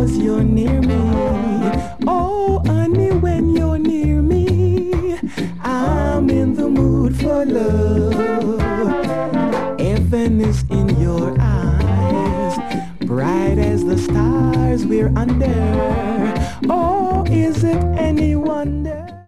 'cause you're near me. Oh, honey, when you're near me, I'm in the mood for love. Heaven is in your eyes, bright as the stars we're under. Oh, is it any wonder?